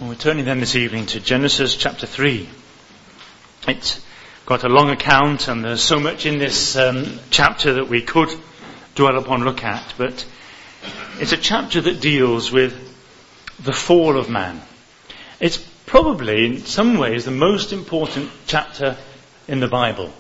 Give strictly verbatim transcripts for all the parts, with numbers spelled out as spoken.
Well, we're turning then this evening to Genesis chapter three. It's got a long account, and there's so much in this um, chapter that we could dwell upon, look at, but it's a chapter that deals with the fall of man. It's probably, in some ways, the most important chapter in the Bible.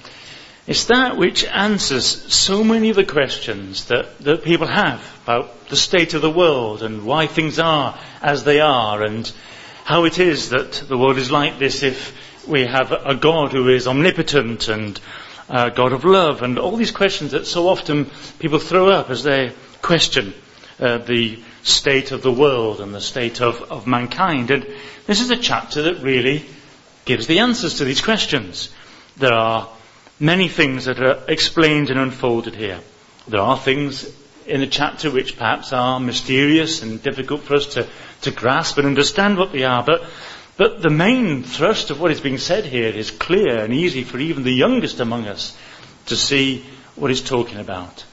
It's that which answers so many of the questions that, that people have about the state of the world and why things are as they are and how it is that the world is like this if we have a God who is omnipotent and a God of love, and all these questions that so often people throw up as they question uh, the state of the world and the state of, of mankind. And this is a chapter that really gives the answers to these questions. There are many things that are explained and unfolded here. There are things in the chapter which perhaps are mysterious and difficult for us to, to grasp and understand what they are, but, but the main thrust of what is being said here is clear and easy for even the youngest among us to see what he's talking about.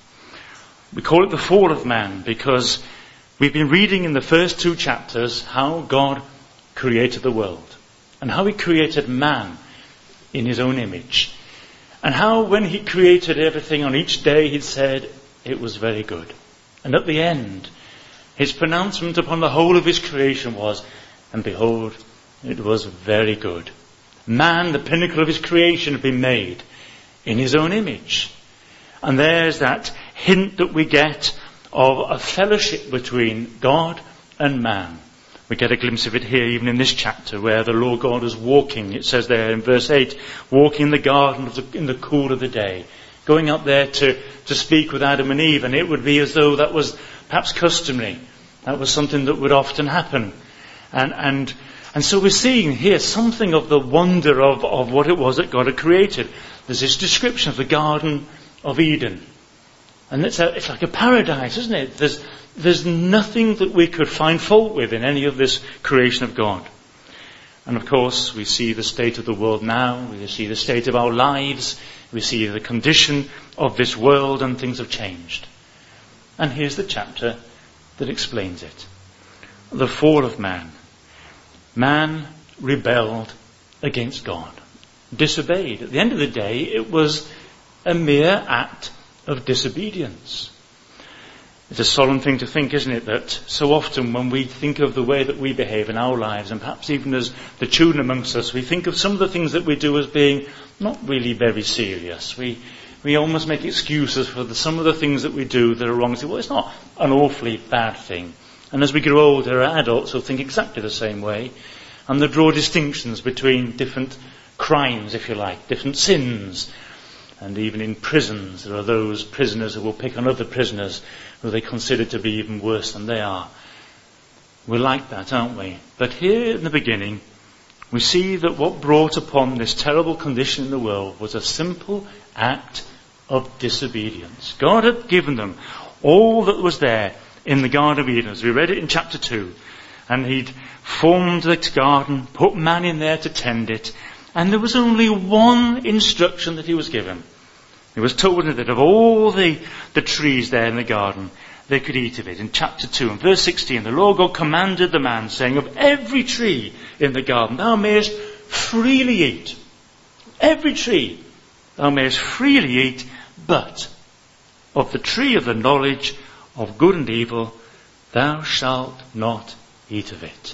We call it the fall of man because we've been reading in the first two chapters how God created the world and how he created man in his own image. And how when he created everything on each day he'd said it was very good. And at the end, his pronouncement upon the whole of his creation was, and behold, it was very good. Man, the pinnacle of his creation, had been made in his own image. And there's that hint that we get of a fellowship between God and man. We get a glimpse of it here even in this chapter where the Lord God was walking. It says there in verse eight, walking in the garden of the, in the cool of the day. Going up there to, to speak with Adam and Eve, and it would be as though that was perhaps customary. That was something that would often happen. And and and so we're seeing here something of the wonder of, of what it was that God had created. There's this description of the Garden of Eden. And it's, a, it's like a paradise, isn't it? There's There's nothing that we could find fault with in any of this creation of God. And of course, we see the state of the world now. We see the state of our lives. We see the condition of this world, and things have changed. And here's the chapter that explains it. The fall of man. Man rebelled against God. Disobeyed. At the end of the day, it was a mere act of disobedience. It's a solemn thing to think, isn't it, that so often when we think of the way that we behave in our lives, and perhaps even as the children amongst us, we think of some of the things that we do as being not really very serious. We we almost make excuses for the, some of the things that we do that are wrong. Say, well, it's not an awfully bad thing. And as we grow older, adults will think exactly the same way. And they draw distinctions between different crimes, if you like, different sins. And even in prisons, there are those prisoners who will pick on other prisoners who they consider to be even worse than they are. We're like that, aren't we? But here in the beginning, we see that what brought upon this terrible condition in the world was a simple act of disobedience. God had given them all that was there in the Garden of Eden, as we read it in chapter two. And he'd formed the garden, put man in there to tend it. And there was only one instruction that he was given. He was told that of all the, the trees there in the garden, they could eat of it. In chapter two and verse sixteen, the Lord God commanded the man, saying, of every tree in the garden thou mayest freely eat. Every tree thou mayest freely eat, but of the tree of the knowledge of good and evil thou shalt not eat of it.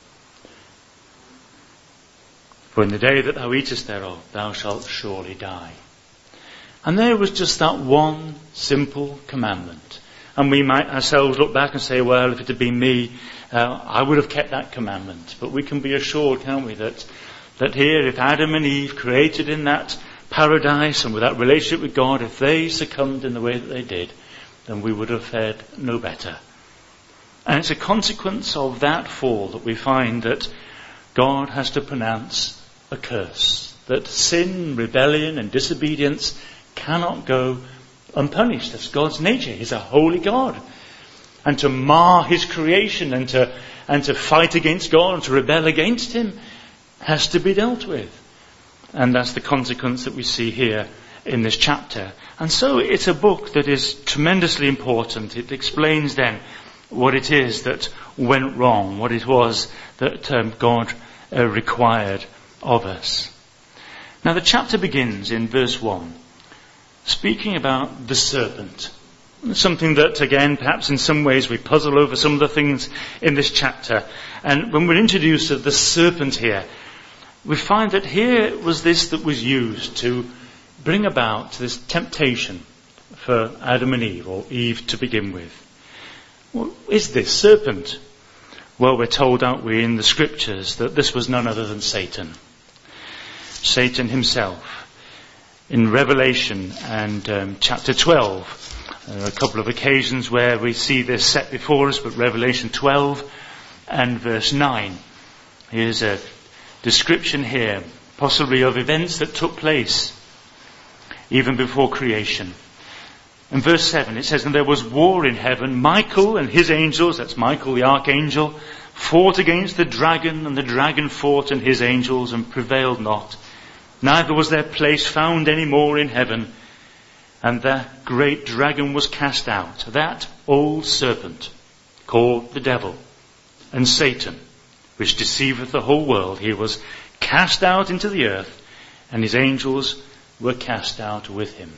For in the day that thou eatest thereof, thou shalt surely die. And there was just that one simple commandment. And we might ourselves look back and say, well, if it had been me, uh, I would have kept that commandment. But we can be assured, can't we, that, that here, if Adam and Eve, created in that paradise and with that relationship with God, if they succumbed in the way that they did, then we would have fared no better. And it's a consequence of that fall that we find that God has to pronounce a curse. That sin, rebellion and disobedience cannot go unpunished. That's God's nature. He's a holy God. And to mar his creation and to and to fight against God and to rebel against him has to be dealt with. And that's the consequence that we see here in this chapter. And so it's a book that is tremendously important. It explains then what it is that went wrong, what it was that um, God uh, required of us. Now the chapter begins in verse one, speaking about the serpent. Something that, again, perhaps in some ways we puzzle over some of the things in this chapter. And when we're introduced to the serpent here, we find that here was this that was used to bring about this temptation for Adam and Eve, or Eve to begin with. What is this serpent? Well, we're told, aren't we, in the scriptures that this was none other than Satan. Satan himself. In Revelation and um, chapter twelve, there are a couple of occasions where we see this set before us, but Revelation twelve and verse nine. Here's a description here, possibly of events that took place even before creation. In verse seven it says, and there was war in heaven. Michael and his angels, that's Michael the archangel, fought against the dragon, and the dragon fought and his angels and prevailed not. Neither was their place found any more in heaven. And that great dragon was cast out, that old serpent, called the devil and Satan, which deceiveth the whole world. He was cast out into the earth, and his angels were cast out with him.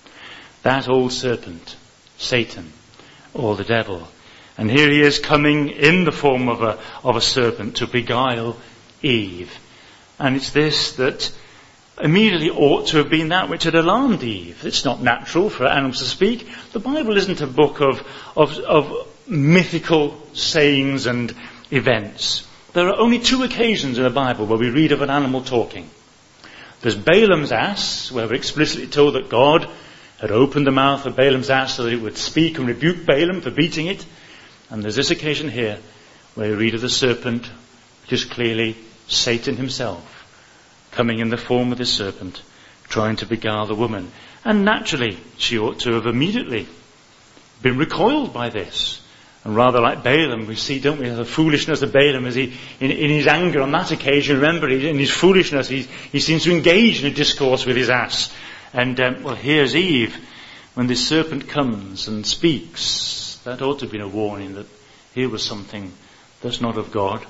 That old serpent, Satan, or the devil. And here he is coming in the form of a, of a serpent to beguile Eve. And it's this that immediately ought to have been that which had alarmed Eve. It's not natural for animals to speak. The Bible isn't a book of, of, of mythical sayings and events. There are only two occasions in the Bible where we read of an animal talking. There's Balaam's ass, where we're explicitly told that God had opened the mouth of Balaam's ass so that it would speak and rebuke Balaam for beating it. And there's this occasion here where we read of the serpent, which is clearly Satan himself, coming in the form of the serpent, trying to beguile the woman. And naturally, she ought to have immediately been recoiled by this. And rather like Balaam, we see, don't we, the foolishness of Balaam as he, in, in his anger on that occasion, remember, in his foolishness, he, he seems to engage in a discourse with his ass. And, um, well, here's Eve, when this serpent comes and speaks. That ought to have been a warning that here was something that's not of God.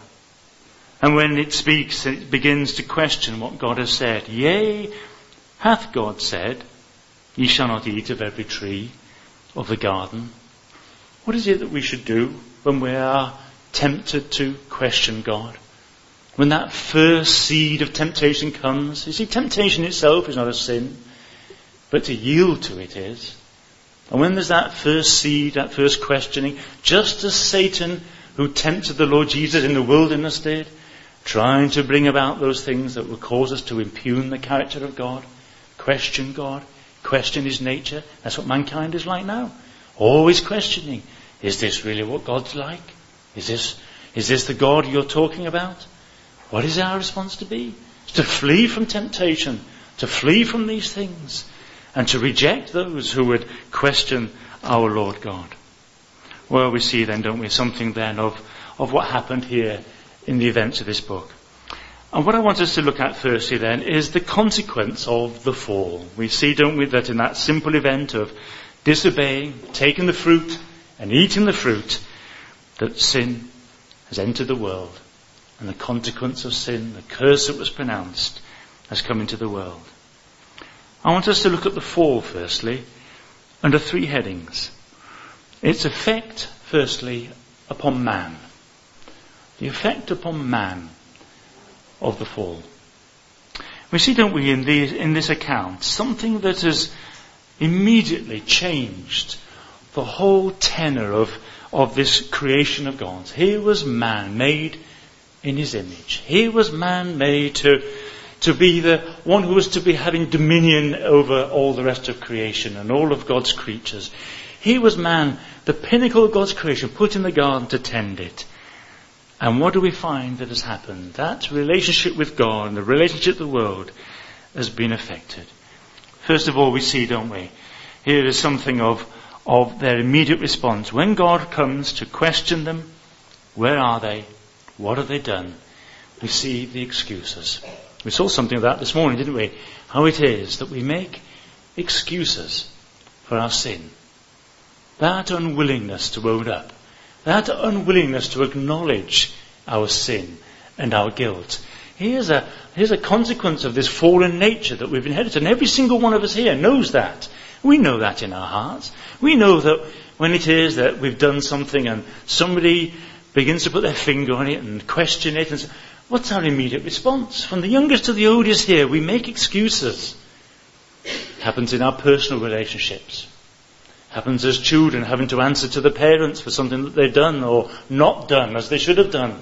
And when it speaks, it begins to question what God has said. Yea, hath God said, ye shall not eat of every tree of the garden? What is it that we should do when we are tempted to question God? When that first seed of temptation comes, you see, temptation itself is not a sin, but to yield to it is. And when there's that first seed, that first questioning, just as Satan, who tempted the Lord Jesus in the wilderness did, trying to bring about those things that will cause us to impugn the character of God, question God, question his nature. That's what mankind is like now. Always questioning. Is this really what God's like? Is this, is this the God you're talking about? What is our response to be? It's to flee from temptation, to flee from these things, and to reject those who would question our Lord God. Well, we see then, don't we, something then of, of what happened here in the events of this book. And what I want us to look at firstly then is the consequence of the fall. We see, don't we, that in that simple event of disobeying, taking the fruit and eating the fruit, that sin has entered the world. And the consequence of sin, the curse that was pronounced, has come into the world. I want us to look at the fall firstly under three headings. Its effect, firstly, upon man. The effect upon man of the fall. We see, don't we, in, the, in this account, something that has immediately changed the whole tenor of, of this creation of God. Here was man made in his image. Here was man made to, to be the one who was to be having dominion over all the rest of creation and all of God's creatures. Here was man, the pinnacle of God's creation, put in the garden to tend it. And what do we find that has happened? That relationship with God and the relationship with the world has been affected. First of all, we see, don't we, here is something of, of their immediate response. When God comes to question them, where are they? What have they done? We see the excuses. We saw something of that this morning, didn't we? How it is that we make excuses for our sin. That unwillingness to own up that unwillingness to acknowledge our sin and our guilt. Here's a, here's a consequence of this fallen nature that we've inherited. And every single one of us here knows that. We know that in our hearts. We know that when it is that we've done something and somebody begins to put their finger on it and question it, and say, what's our immediate response? From the youngest to the oldest here, we make excuses. Happens in our personal relationships. Happens as children having to answer to the parents for something that they've done or not done as they should have done.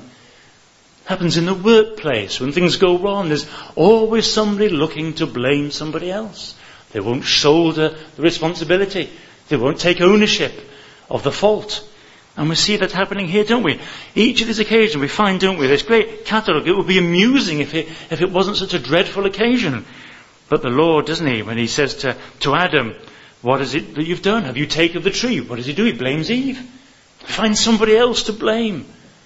Happens in the workplace when things go wrong. There's always somebody looking to blame somebody else. They won't shoulder the responsibility. They won't take ownership of the fault. And we see that happening here, don't we? Each of these occasions we find, don't we, this great catalogue. It would be amusing if it, if it wasn't such a dreadful occasion. But the Lord, doesn't he, when he says to, to Adam, what is it that you've done? Have you taken of the tree? What does he do? He blames Eve. Find somebody else to blame.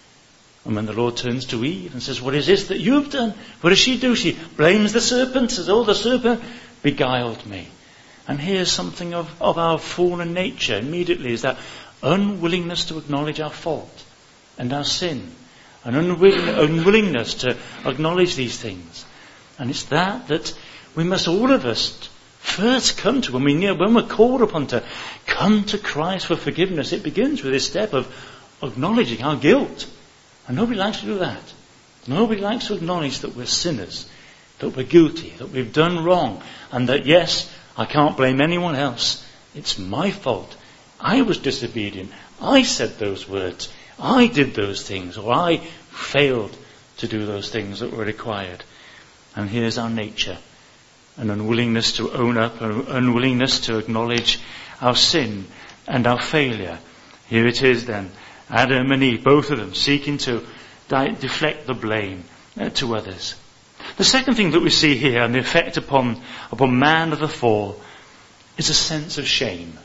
And when the Lord turns to Eve and says, what is this that you've done? What does she do? She blames the serpent, says, oh, the serpent beguiled me. And here's something of, of our fallen nature immediately, is that unwillingness to acknowledge our fault and our sin. An unwilling, unwillingness to acknowledge these things. And it's that that we must, all of us, first come to. When, we, when we're called upon to come to Christ for forgiveness, it begins with this step of acknowledging our guilt. And nobody likes to do that. Nobody likes to acknowledge that we're sinners, that we're guilty, that we've done wrong, and that, yes, I can't blame anyone else. It's my fault. I was disobedient. I said those words. I did those things, or I failed to do those things that were required. And here's our nature. An unwillingness to own up, an unwillingness to acknowledge our sin and our failure. Here it is then. Adam and Eve, both of them seeking to di- deflect the blame uh, to others. The second thing that we see here, and the effect upon, upon man of the fall, is a sense of shame.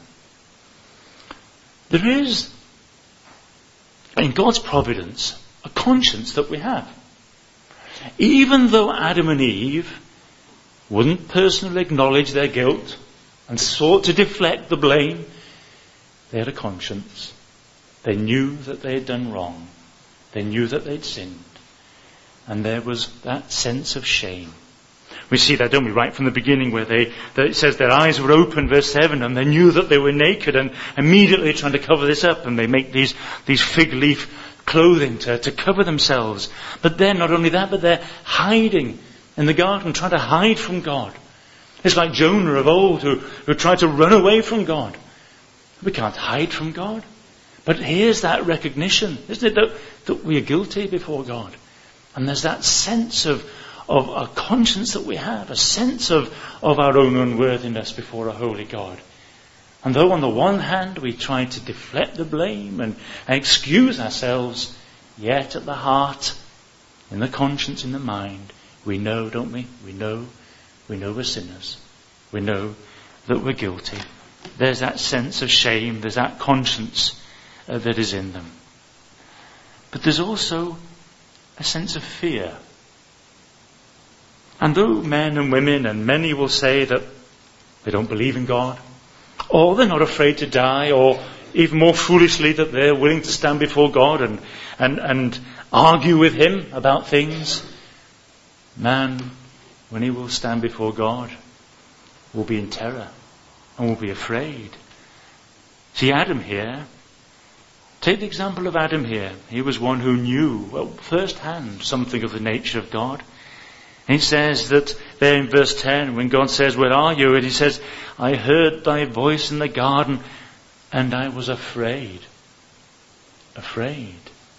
There is, in God's providence, a conscience that we have. Even though Adam and Eve wouldn't personally acknowledge their guilt and sought to deflect the blame, they had a conscience. They knew that they had done wrong. They knew that they'd sinned. And there was that sense of shame. We see that, don't we, right from the beginning, where they, that it says their eyes were open, verse seven, and they knew that they were naked, and immediately trying to cover this up, and they make these, these fig leaf clothing to, to cover themselves. But then, not only that, but they're hiding in the garden, trying to hide from God. It's like Jonah of old, who, who tried to run away from God. We can't hide from God. But here's that recognition, isn't it, that, that we are guilty before God. And there's that sense of, of a conscience that we have, a sense of, of our own unworthiness before a holy God. And though on the one hand we try to deflect the blame and, and excuse ourselves, yet at the heart, in the conscience, in the mind, we know, don't we? We know, we know we're sinners. We know that we're guilty. There's that sense of shame, there's that conscience uh, that is in them. But there's also a sense of fear. And though men and women, and many will say that they don't believe in God, or they're not afraid to die, or even more foolishly that they're willing to stand before God and, and, and argue with Him about things, man, when he will stand before God, will be in terror and will be afraid. See, Adam here, take the example of Adam here. He was one who knew, well, firsthand something of the nature of God. And he says that there in verse ten, when God says, where are you? And he says, I heard thy voice in the garden and I was afraid. Afraid.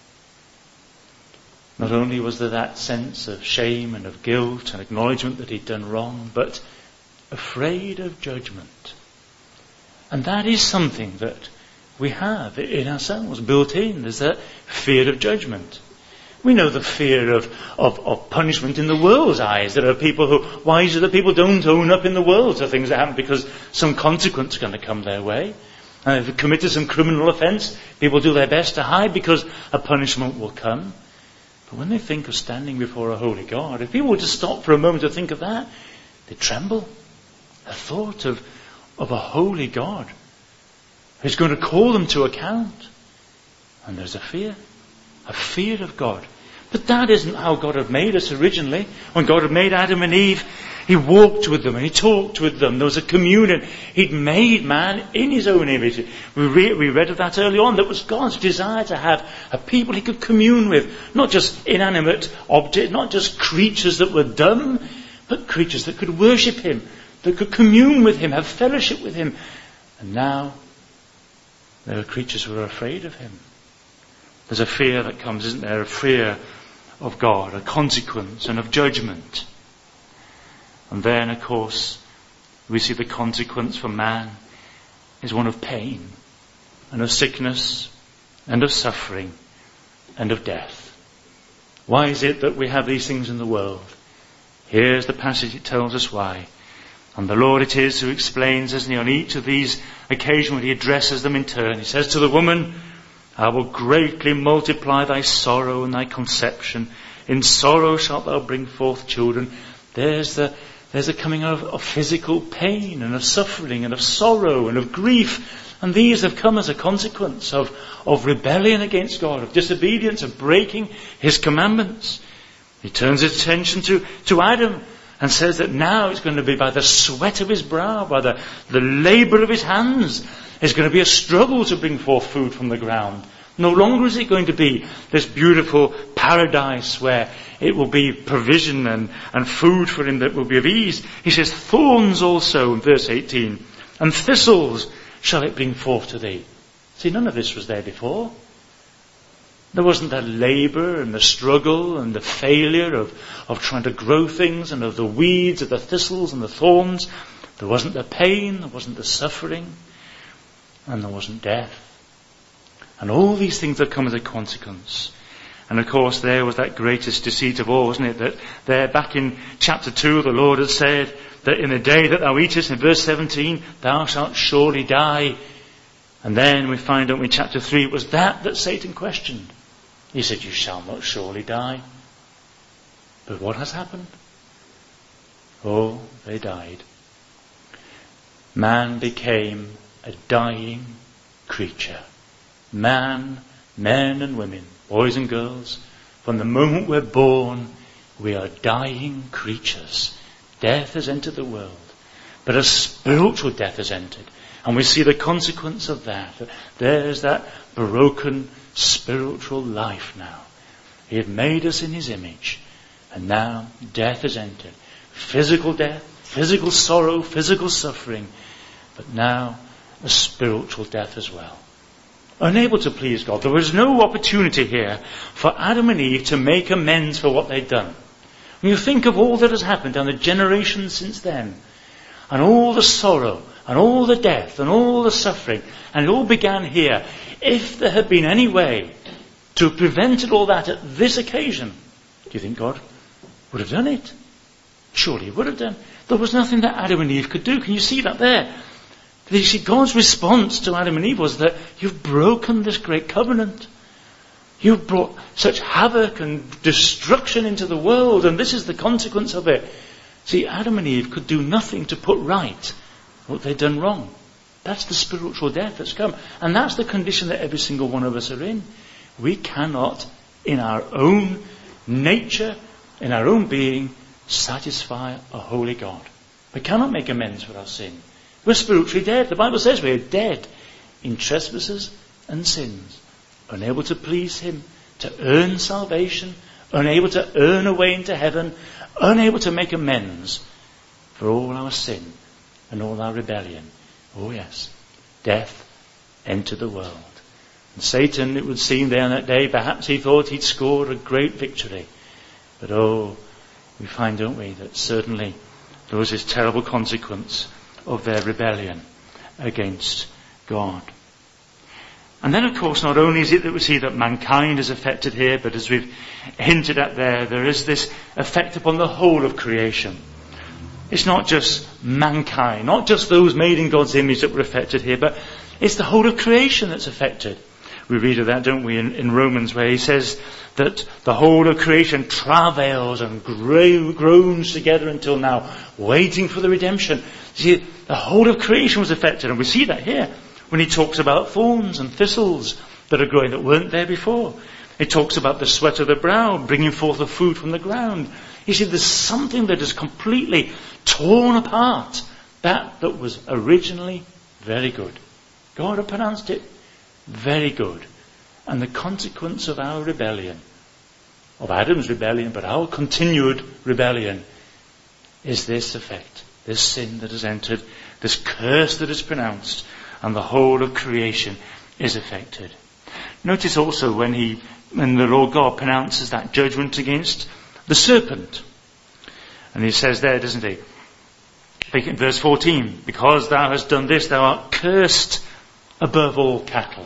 Not only was there that sense of shame and of guilt and acknowledgement that he'd done wrong, but afraid of judgment. And that is something that we have in ourselves, built in. There's that fear of judgment. We know the fear of, of, of punishment in the world's eyes. There are people who, why is it that people don't own up in the world to things that happen because some consequence is going to come their way? And if they committed some criminal offence, people do their best to hide because a punishment will come. But when they think of standing before a holy God, if people were to stop for a moment to think of that, they tremble. The thought of, of a holy God who's going to call them to account. And there's a fear. A fear of God. But that isn't how God had made us originally. When God had made Adam and Eve, He walked with them and He talked with them. There was a communion. He'd made man in His own image. We, re- we read of that early on. That was God's desire to have a people He could commune with. Not just inanimate objects, not just creatures that were dumb, but creatures that could worship Him, that could commune with Him, have fellowship with Him. And now, there are creatures who are afraid of Him. There's a fear that comes, isn't there? A fear of God, a consequence and of judgment. And then, of course, we see the consequence for man is one of pain and of sickness and of suffering and of death. Why is it that we have these things in the world? Here's the passage, it tells us why. And the Lord it is who explains, isn't He, on each of these occasions when He addresses them in turn. He says to the woman, I will greatly multiply thy sorrow and thy conception. In sorrow shalt thou bring forth children. There's the, there's the coming of, of physical pain and of suffering and of sorrow and of grief. And these have come as a consequence of, of rebellion against God, of disobedience, of breaking His commandments. He turns his attention to, to Adam and says that now it's going to be by the sweat of his brow, by the, the labour of his hands. It's going to be a struggle to bring forth food from the ground. No longer is it going to be this beautiful paradise where it will be provision and, and food for him that will be of ease. He says, thorns also, in verse eighteen, and thistles shall it bring forth to thee. See, none of this was there before. There wasn't the labour and the struggle and the failure of, of trying to grow things and of the weeds, of the thistles and the thorns. There wasn't the pain, there wasn't the suffering, and there wasn't death. And all these things have come as a consequence. And of course there was that greatest deceit of all, wasn't it? That there back in chapter two the Lord had said that in the day that thou eatest, in verse seventeen, thou shalt surely die. And then we find out in chapter three it was that that Satan questioned. He said, you shall not surely die. But what has happened? Oh, they died. Man became a dying creature. Man, men and women, boys and girls, from the moment we're born, we are dying creatures. Death has entered the world. But a spiritual death has entered. And we see the consequence of that. There's that broken spiritual life now. He had made us in His image. And now death has entered. Physical death, physical sorrow, physical suffering. But now a spiritual death as well. Unable to please God. There was no opportunity here for Adam and Eve to make amends for what they'd done. When you think of all that has happened down the generations since then, and all the sorrow, and all the death, and all the suffering, and it all began here. If there had been any way to have prevented all that at this occasion, do you think God would have done it? Surely He would have done. There was nothing that Adam and Eve could do. Can you see that there? You see, God's response to Adam and Eve was that you've broken this great covenant. You've brought such havoc and destruction into the world, and this is the consequence of it. See, Adam and Eve could do nothing to put right what they'd done wrong. That's the spiritual death that's come. And that's the condition that every single one of us are in. We cannot, in our own nature, in our own being, satisfy a holy God. We cannot make amends for our sin. We're spiritually dead. The Bible says we're dead in trespasses and sins. Unable to please Him, to earn salvation, unable to earn a way into heaven, unable to make amends for all our sin and all our rebellion. Oh yes, death entered the world. And Satan, it would seem there on that day, perhaps he thought he'd scored a great victory. But oh, we find, don't we, that certainly there was this terrible consequence of their rebellion against God. And then, of course, not only is it that we see that mankind is affected here, but as we've hinted at there, there is this effect upon the whole of creation. It's not just mankind, not just those made in God's image that were affected here, but it's the whole of creation that's affected. We read of that, don't we, in, in Romans, where he says that the whole of creation travails and gro- groans together until now, waiting for the redemption. See, the whole of creation was affected, and we see that here when he talks about thorns and thistles that are growing that weren't there before. It talks about the sweat of the brow, bringing forth the food from the ground. You see, there's something that is completely torn apart. That that was originally very good. God had pronounced it very good. And the consequence of our rebellion, of Adam's rebellion, but our continued rebellion, is this effect. This sin that has entered, this curse that is pronounced, and the whole of creation is affected. Notice also when he, when the Lord God pronounces that judgment against the serpent. And he says there, doesn't he? In verse fourteen, because thou hast done this, thou art cursed above all cattle.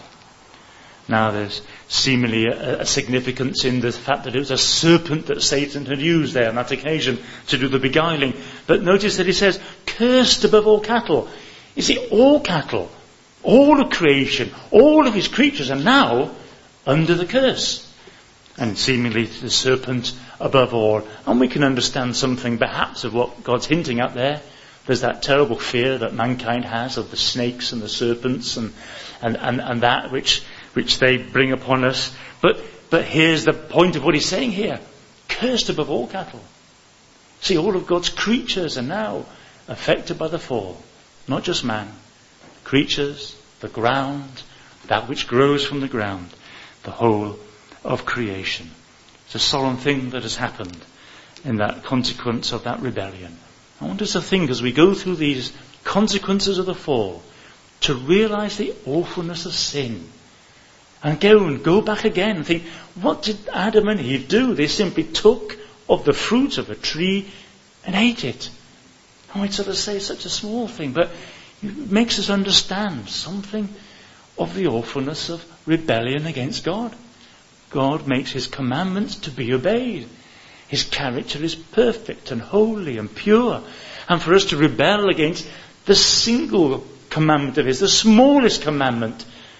Now there's seemingly a, a significance in the fact that it was a serpent that Satan had used there on that occasion to do the beguiling. But notice that he says, cursed above all cattle. You see, all cattle, all of creation, all of his creatures are now under the curse. And seemingly the serpent above all. And we can understand something perhaps of what God's hinting at there. There's that terrible fear that mankind has of the snakes and the serpents and, and, and, and that which, which they bring upon us. But, but here's the point of what he's saying here. Cursed above all cattle. See, all of God's creatures are now affected by the fall. Not just man. Creatures, the ground, that which grows from the ground. The whole of creation. It's a solemn thing that has happened in that consequence of that rebellion. I want us to think as we go through these consequences of the fall to realize the awfulness of sin. And go and go back again and think, what did Adam and Eve do? They simply took of the fruit of a tree and ate it. I might sort of say such a small thing, but it makes us understand something of the awfulness of rebellion against God. God makes his commandments to be obeyed. His character is perfect and holy and pure. And for us to rebel against the single commandment of his, the smallest commandment,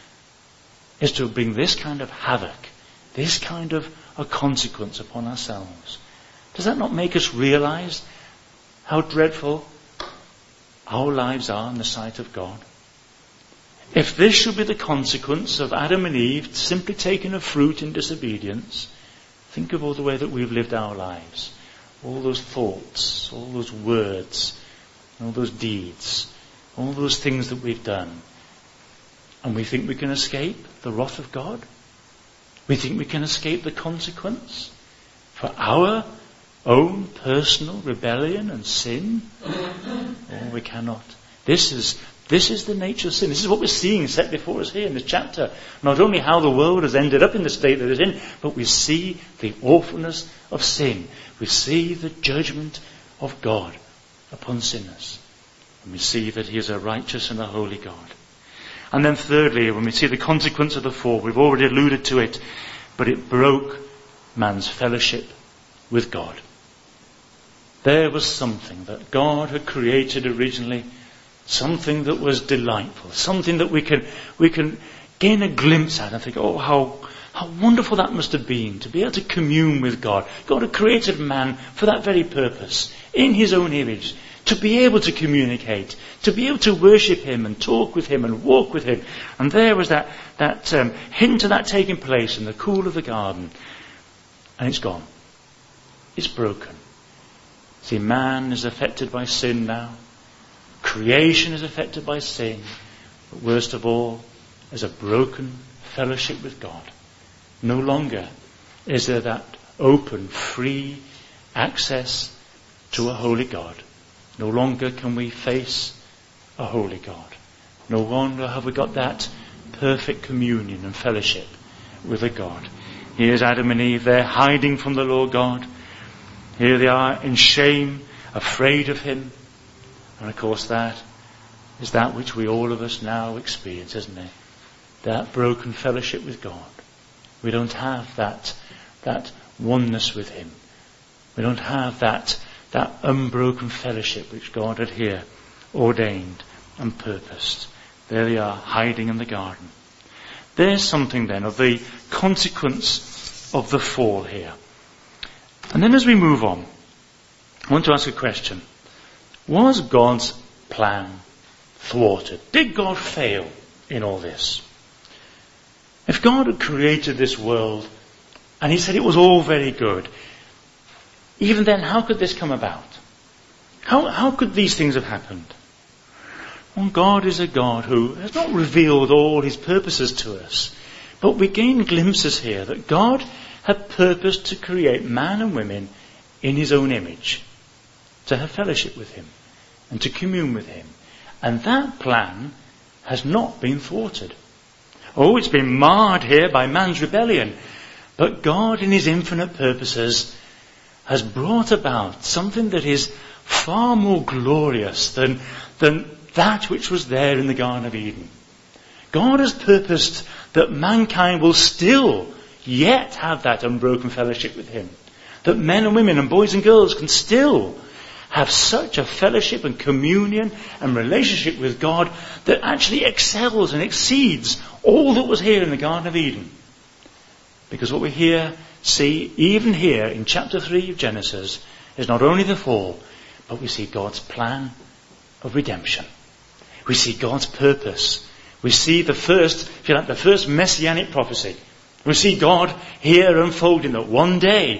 is to bring this kind of havoc, this kind of a consequence upon ourselves. Does that not make us realize how dreadful our lives are in the sight of God? If this should be the consequence of Adam and Eve simply taking a fruit in disobedience, think of all the way that we've lived our lives. All those thoughts, all those words, all those deeds, all those things that we've done. And we think we can escape the wrath of God? We think we can escape the consequence for our own personal rebellion and sin? Oh, we cannot. This is This is the nature of sin. This is what we're seeing set before us here in this chapter. Not only how the world has ended up in the state that it's in, but we see the awfulness of sin. We see the judgment of God upon sinners. And we see that he is a righteous and a holy God. And then thirdly, when we see the consequence of the fall, we've already alluded to it, but it broke man's fellowship with God. There was something that God had created originally, something that was delightful, something that we can we can gain a glimpse at and think, oh, how how wonderful that must have been to be able to commune with God. God had created man for that very purpose, in his own image, to be able to communicate, to be able to worship him and talk with him and walk with him. And there was that, that um, hint of that taking place in the cool of the garden. And it's gone. It's broken. See, man is affected by sin now. Creation is affected by sin, but worst of all, is a broken fellowship with God. No longer is there that open, free access to a holy God. No longer can we face a holy God. No longer have we got that perfect communion and fellowship with a God. Here's Adam and Eve, they're hiding from the Lord God. Here they are in shame, afraid of him. And of course that is that which we all of us now experience, isn't it? That broken fellowship with God. We don't have that, that oneness with him. We don't have that, that unbroken fellowship which God had here ordained and purposed. There they are, hiding in the garden. There's something then of the consequence of the fall here. And then as we move on, I want to ask a question. Was God's plan thwarted? Did God fail in all this? If God had created this world and he said it was all very good, even then how could this come about? How, how could these things have happened? Well, God is a God who has not revealed all his purposes to us, but we gain glimpses here that God had purposed to create man and women in his own image, to have fellowship with him and to commune with him. And that plan has not been thwarted. Oh, it's been marred here by man's rebellion. But God, in his infinite purposes, has brought about something that is far more glorious than, than that which was there in the Garden of Eden. God has purposed that mankind will still yet have that unbroken fellowship with him. That men and women and boys and girls can still have such a fellowship and communion and relationship with God that actually excels and exceeds all that was here in the Garden of Eden. Because what we here see, even here in chapter three of Genesis, is not only the fall, but we see God's plan of redemption. We see God's purpose. We see the first, if you like, the first messianic prophecy. We see God here unfolding that one day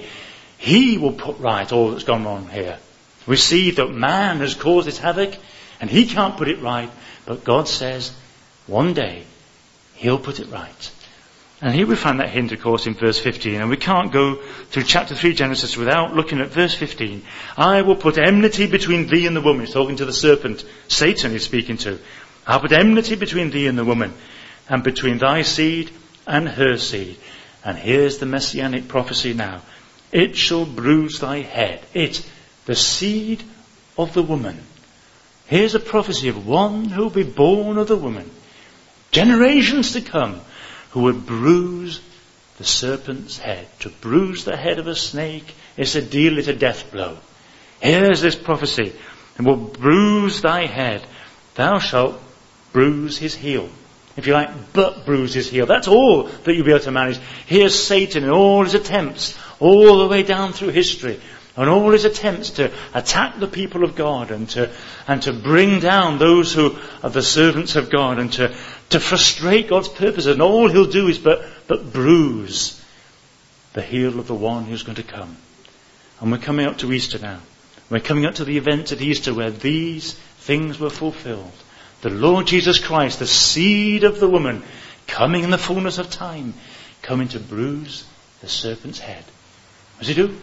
he will put right all that's gone wrong here. We see that man has caused this havoc and he can't put it right, but God says one day he'll put it right. And here we find that hint, of course, in verse fifteen. And we can't go through chapter three Genesis without looking at verse fifteen. I will put enmity between thee and the woman. He's talking to the serpent. Satan he's speaking to. I'll put enmity between thee and the woman, and between thy seed and her seed. And here's the messianic prophecy now. It shall bruise thy head. It, the seed of the woman. Here's a prophecy of one who will be born of the woman. Generations to come, who would bruise the serpent's head. To bruise the head of a snake is to deal it a death blow. Here's this prophecy. And will bruise thy head. Thou shalt bruise his heel. If you like, but bruise his heel. That's all that you'll be able to manage. Here's Satan in all his attempts, all the way down through history, and all his attempts to attack the people of God and to and to bring down those who are the servants of God and to, to frustrate God's purposes. And all he'll do is but, but bruise the heel of the one who's going to come. And we're coming up to Easter now. We're coming up to the event at Easter where these things were fulfilled. The Lord Jesus Christ, the seed of the woman, coming in the fullness of time, coming to bruise the serpent's head. What does he do?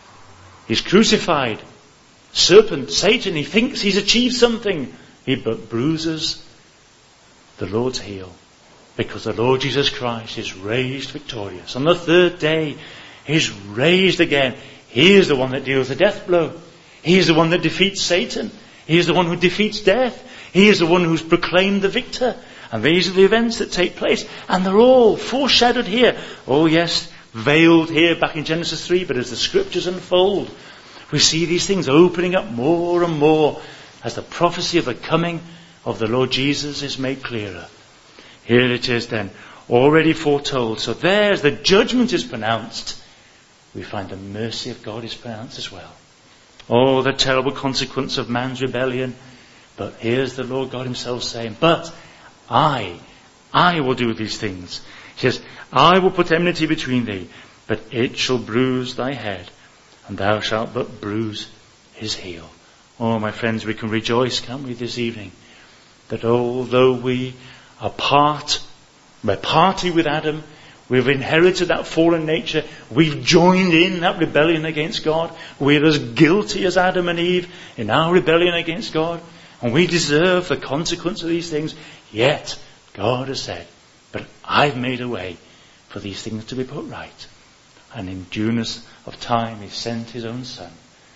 He's crucified. Serpent, Satan, he thinks he's achieved something. He but bruises the Lord's heel. Because the Lord Jesus Christ is raised victorious. On the third day, he's raised again. He is the one that deals the death blow. He is the one that defeats Satan. He is the one who defeats death. He is the one who's proclaimed the victor. And these are the events that take place. And they're all foreshadowed here. Oh yes, veiled here back in Genesis three. But as the scriptures unfold, we see these things opening up more and more as the prophecy of the coming of the Lord Jesus is made clearer. Here it is then, already foretold. So there's the judgment is pronounced. We find the mercy of God is pronounced as well. Oh, the terrible consequence of man's rebellion. But here's the Lord God himself saying, but I, I will do these things. He says, I will put enmity between thee, but it shall bruise thy head, and thou shalt but bruise his heel. Oh, my friends, we can rejoice, can't we, this evening, that although we are part, we're party with Adam, we've inherited that fallen nature, we've joined in that rebellion against God, we're as guilty as Adam and Eve in our rebellion against God, and we deserve the consequence of these things, yet God has said, but I've made a way for these things to be put right. And in dueness of time, he sent his own son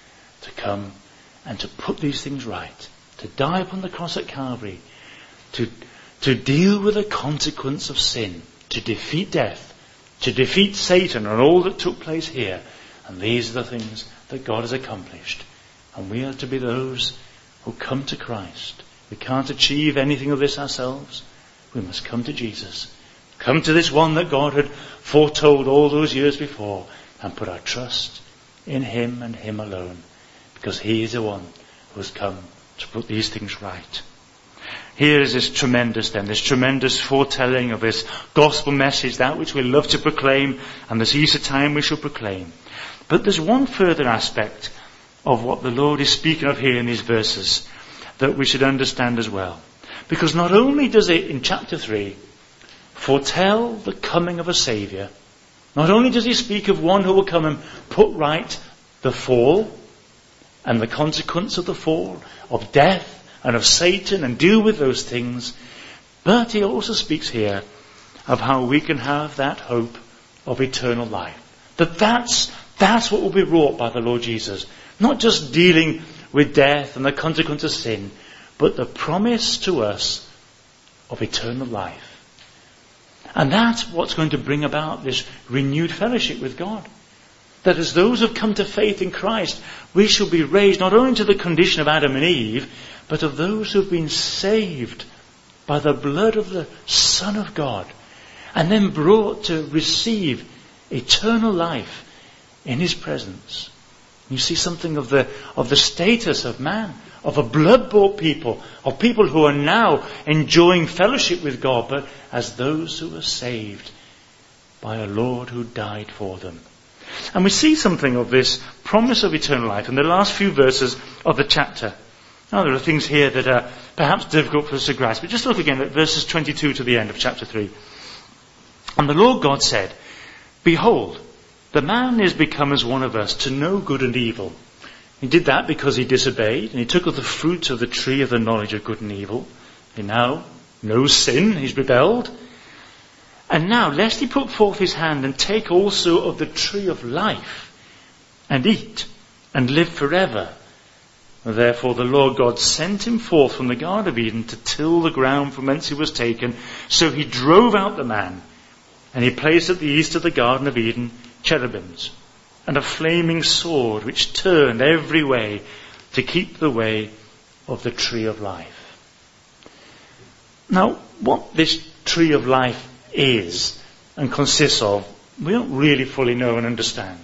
to come and to put these things right, to die upon the cross at Calvary, to, to deal with the consequence of sin, to defeat death, to defeat Satan and all that took place here. And these are the things that God has accomplished. And we are to be those who come to Christ. We can't achieve anything of this ourselves. We must come to Jesus. Come to this one that God had foretold all those years before and put our trust in him and him alone. Because he is the one who has come to put these things right. Here is this tremendous then, this tremendous foretelling of this gospel message, that which we love to proclaim, and this Easter time we shall proclaim. But there's one further aspect of what the Lord is speaking of here in these verses that we should understand as well. Because not only does it, in chapter three, foretell the coming of a Saviour, not only does he speak of one who will come and put right the fall and the consequence of the fall, of death and of Satan, and deal with those things, but he also speaks here of how we can have that hope of eternal life. That that's, that's what will be wrought by the Lord Jesus. Not just dealing with death and the consequence of sin, but the promise to us of eternal life. And that's what's going to bring about this renewed fellowship with God. That as those who have come to faith in Christ, we shall be raised not only to the condition of Adam and Eve, but of those who have been saved by the blood of the Son of God, and then brought to receive eternal life in his presence. You see something of the of the status of man, of a blood-bought people, of people who are now enjoying fellowship with God, but as those who are saved by a Lord who died for them. And we see something of this promise of eternal life in the last few verses of the chapter. Now there are things here that are perhaps difficult for us to grasp, but just look again at verses twenty-two to the end of chapter three. And the Lord God said, "Behold, the man is become as one of us to know good and evil. He did that because he disobeyed, and he took of the fruit of the tree of the knowledge of good and evil. He now knows sin, he's rebelled. And now, lest he put forth his hand and take also of the tree of life, and eat, and live forever. Therefore the Lord God sent him forth from the Garden of Eden to till the ground from whence he was taken. So he drove out the man, and he placed at the east of the Garden of Eden cherubims, and a flaming sword which turned every way to keep the way of the tree of life." Now, what this tree of life is and consists of, we don't really fully know and understand.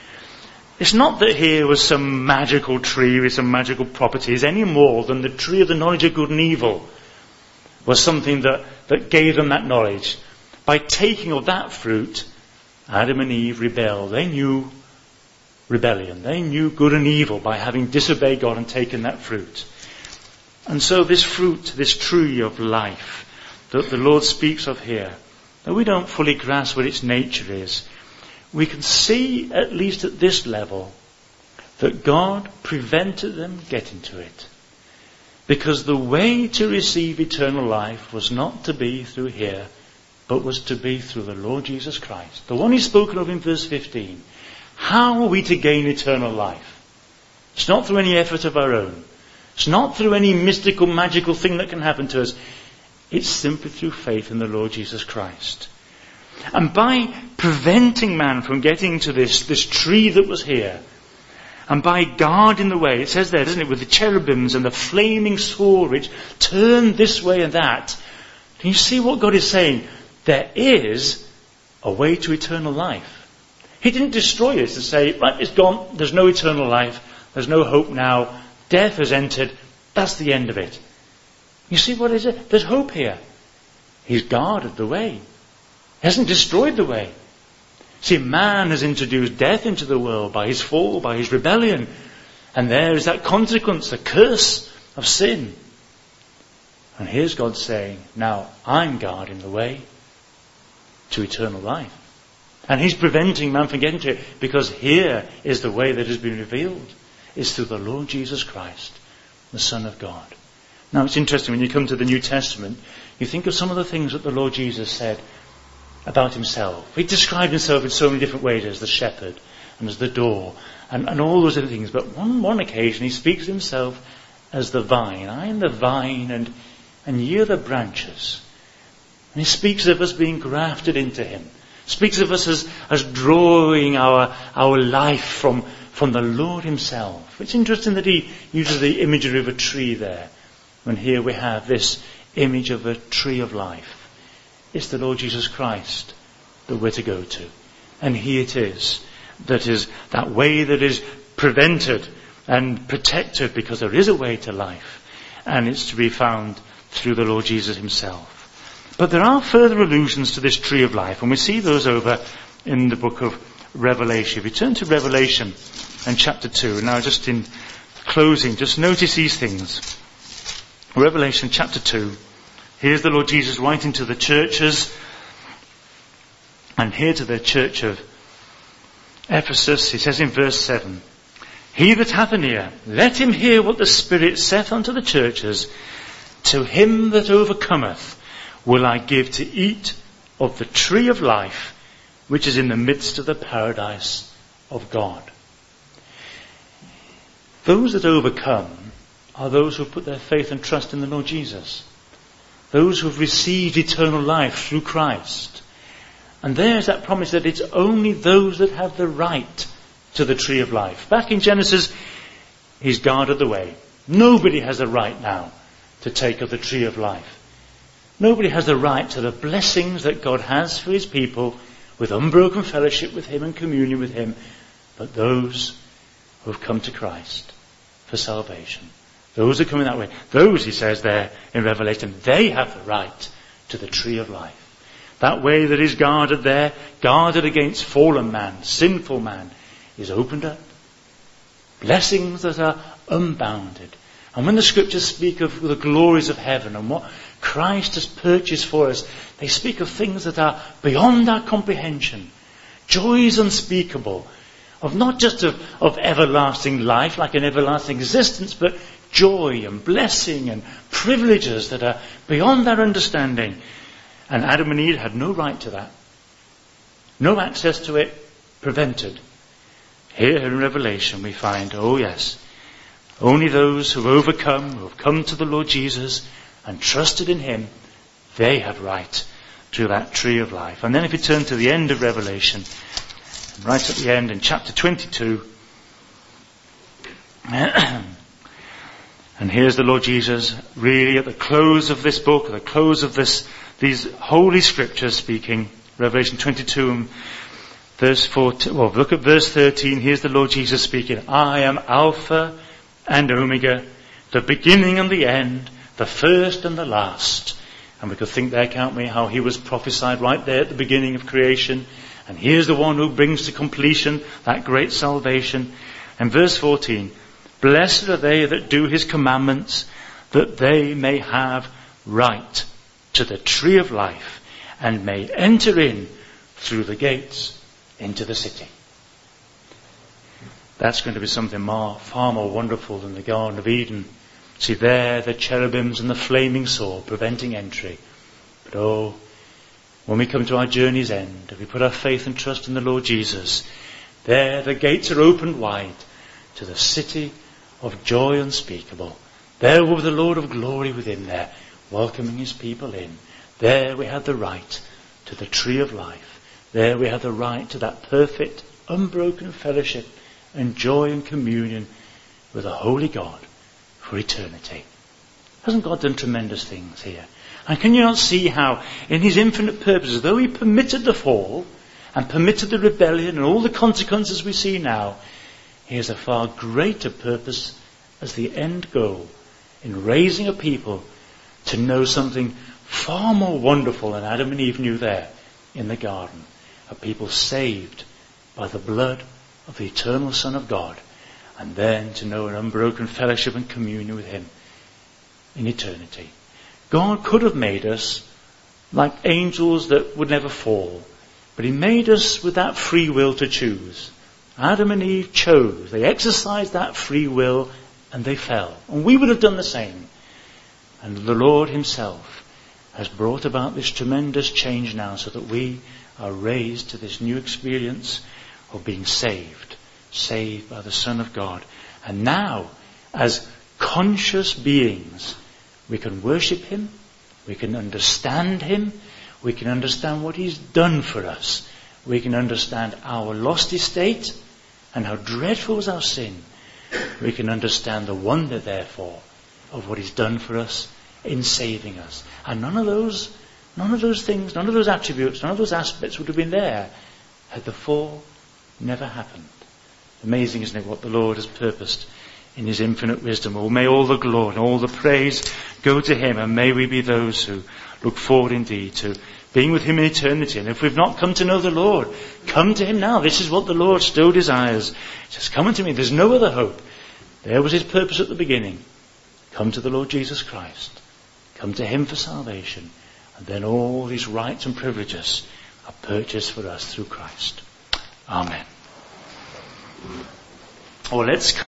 It's not that here was some magical tree with some magical properties any more than the tree of the knowledge of good and evil was something that, that gave them that knowledge. By taking of that fruit, Adam and Eve rebelled. They knew rebellion. They knew good and evil by having disobeyed God and taken that fruit. And so this fruit, this tree of life that the Lord speaks of here, though we don't fully grasp what its nature is, we can see, at least at this level, that God prevented them getting to it. Because the way to receive eternal life was not to be through here, but was to be through the Lord Jesus Christ. The one he's spoken of in verse fifteen. How are we to gain eternal life? It's not through any effort of our own. It's not through any mystical, magical thing that can happen to us. It's simply through faith in the Lord Jesus Christ. And by preventing man from getting to this, this tree that was here, and by guarding the way, it says there, doesn't it, with the cherubims and the flaming sword which turned this way and that, can you see what God is saying? There is a way to eternal life. He didn't destroy this to say, right, it's gone, there's no eternal life, there's no hope now, death has entered, that's the end of it. You see what is it? There's hope here. He's guarded the way. He hasn't destroyed the way. See, man has introduced death into the world by his fall, by his rebellion. And there is that consequence, the curse of sin. And here's God saying, now I'm guarding the way to eternal life. And he's preventing man from getting to it, because here is the way that has been revealed. It's through the Lord Jesus Christ, the Son of God. Now it's interesting, when you come to the New Testament, you think of some of the things that the Lord Jesus said about himself. He described himself in so many different ways, as the shepherd and as the door and, and all those other things. But on one occasion he speaks of himself as the vine. I am the vine and, and ye are the branches. And he speaks of us being grafted into him. Speaks of us as, as drawing our, our life from, from the Lord himself. It's interesting that he uses the imagery of a tree there, when here we have this image of a tree of life. It's the Lord Jesus Christ that we're to go to. And he it is that is that way that is prevented and protected, because there is a way to life. And it's to be found through the Lord Jesus himself. But there are further allusions to this tree of life, and we see those over in the book of Revelation. If we turn to Revelation and chapter two, now just in closing, just notice these things. Revelation chapter two, here's the Lord Jesus writing to the churches, and here to the church of Ephesus, he says in verse seven, "He that hath an ear, let him hear what the Spirit saith unto the churches. To him that overcometh will I give to eat of the tree of life, which is in the midst of the paradise of God." Those that overcome are those who put their faith and trust in the Lord Jesus. Those who have received eternal life through Christ. And there's that promise that it's only those that have the right to the tree of life. Back in Genesis, he's guarded the way. Nobody has the right now to take of the tree of life. Nobody has the right to the blessings that God has for his people with unbroken fellowship with him and communion with him, but those who have come to Christ for salvation. Those are coming that way. Those, he says there in Revelation, they have the right to the tree of life. That way that is guarded there, guarded against fallen man, sinful man, is opened up. Blessings that are unbounded. And when the scriptures speak of the glories of heaven and what Christ has purchased for us, they speak of things that are beyond our comprehension. Joys unspeakable. Of not just of, of everlasting life, like an everlasting existence, but joy and blessing and privileges that are beyond our understanding. And Adam and Eve had no right to that. No access to it, prevented. Here in Revelation we find, oh yes, only those who have overcome, who have come to the Lord Jesus and trusted in him, they have right to that tree of life. And then if you turn to the end of Revelation, right at the end in chapter twenty-two, and here's the Lord Jesus really at the close of this book, at the close of this, these holy scriptures speaking, Revelation twenty-two and verse fourteen, well look at verse thirteen, here's the Lord Jesus speaking, "I am Alpha and Omega, the beginning and the end, the first and the last." And we could think there, can't we, how he was prophesied right there at the beginning of creation. And here's the one who brings to completion that great salvation. And verse fourteen, "Blessed are they that do his commandments, that they may have right to the tree of life, and may enter in through the gates into the city." That's going to be something more, far more wonderful than the Garden of Eden. See there, the cherubims and the flaming sword preventing entry. But oh, when we come to our journey's end, if we put our faith and trust in the Lord Jesus, there the gates are opened wide to the city of joy unspeakable. There will be the Lord of glory within there, welcoming his people in. There we have the right to the tree of life. There we have the right to that perfect, unbroken fellowship and joy and communion with a holy God for eternity. Hasn't God done tremendous things here? And can you not see how, in his infinite purposes, though he permitted the fall and permitted the rebellion and all the consequences we see now, he has a far greater purpose as the end goal in raising a people to know something far more wonderful than Adam and Eve knew there in the garden. A people saved by the blood of the eternal Son of God, and then to know an unbroken fellowship and communion with him in eternity. God could have made us like angels that would never fall, but he made us with that free will to choose. Adam and Eve chose. They exercised that free will and they fell. And we would have done the same. And the Lord himself has brought about this tremendous change now so that we are raised to this new experience of being saved. Saved by the Son of God. And now, as conscious beings, we can worship him, we can understand him, we can understand what he's done for us. We can understand our lost estate and how dreadful was our sin. We can understand the wonder, therefore, of what he's done for us in saving us. And none of those, none of those things, none of those attributes, none of those aspects would have been there had the fall never happened. Amazing, isn't it, what the Lord has purposed in his infinite wisdom. Oh, may all the glory and all the praise go to him, and may we be those who look forward indeed to being with him in eternity. And if we've not come to know the Lord, come to him now. This is what the Lord still desires. He says, come unto me. There's no other hope. There was his purpose at the beginning. Come to the Lord Jesus Christ. Come to him for salvation. And then all these rights and privileges are purchased for us through Christ. Amen. Well, let's